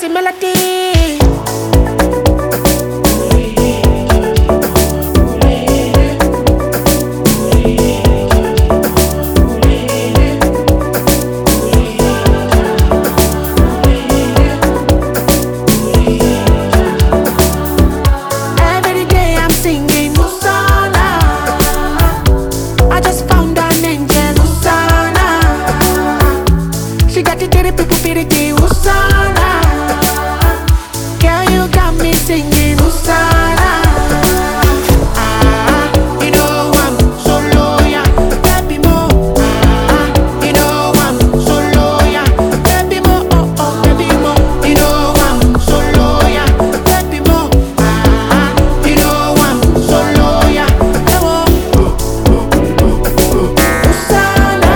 catchy melody. Every day I'm singing Hosanna. I just found an angel, Hosanna. She got the dirty people feel it, Hosanna. Girl, you got me singing Hosanna. You know I'm so loyal, baby mo. You know I'm so loyal, baby mo. Oh oh, baby mo. You know I'm so loyal, baby mo. You know I'm so loyal, Hosanna,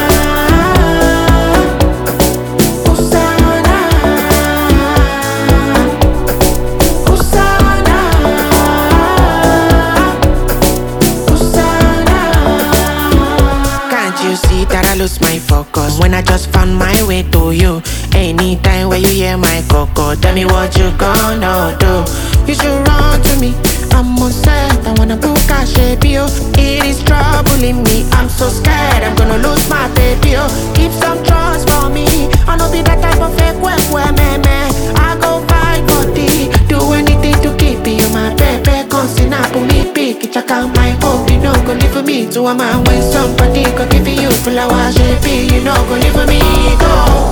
Hosanna, Hosanna, Hosanna. Can't you see that I lose my focus when I just found my way to you? Anytime when you hear my coco, tell me what you gonna do. You should run to me. I'm on set, I wanna book a shape you. It is troubling me, I'm so scared I'm gonna lose my baby. Oh, keep some trust for me. I know be that type of fake where man. I go fight body, do anything to keep you my baby. Constant for me, pick it, check out my hope. You know, go live for me to a man when somebody go give you full of shape. You know, go live for me, go.